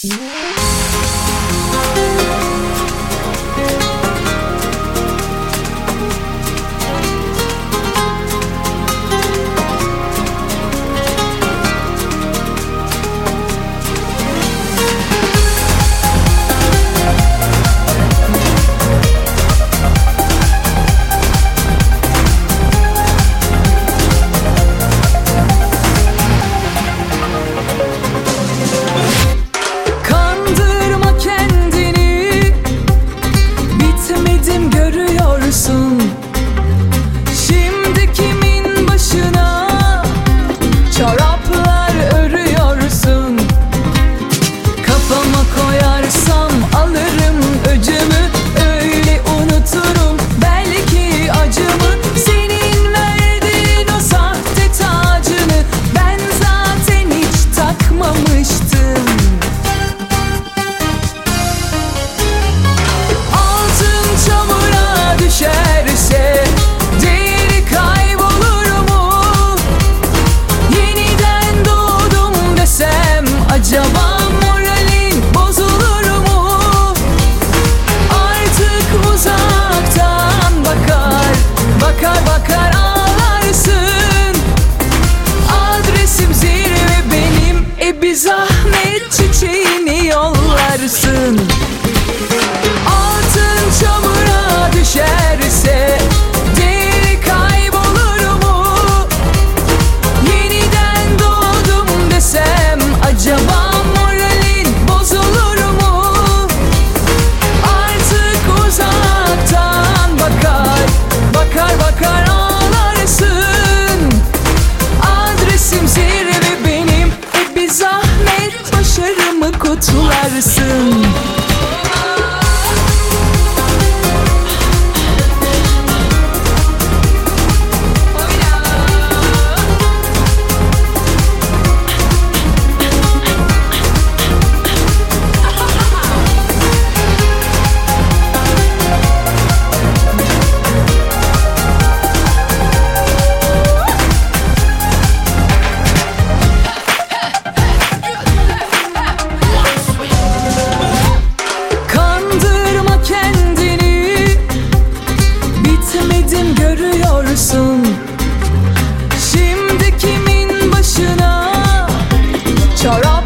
Kandırma kendini, bitmedim görüyorsun. Şimdi kimin başına çoraplar örüyorsun? Kafama koyarsam alırım öcümü, öyle unuturum belki acımı. Senin verdiğin o sahte tacını ben zaten hiç takmamıştım. Altın çamura düşerse değeri kaybolur mu? Yeniden doğdum desem acaba moralin bozulur mu? Artık uzaktan bakar, bakar bakar ağlarsın. Adresim zirve benim, bir zahmet çiçeğini yollarsın. Altın çamura düşerse değeri kaybolur mu? Yeniden doğdum desem acaba moralin bozulur mu? Artık uzaktan bakar, bakar bakar ağlarsın. Adresim zirve benim, bir zahmet başarımı kutlarsın. Kandırma kendini, bitmedim görüyorsun. Şimdi kimin başına çorap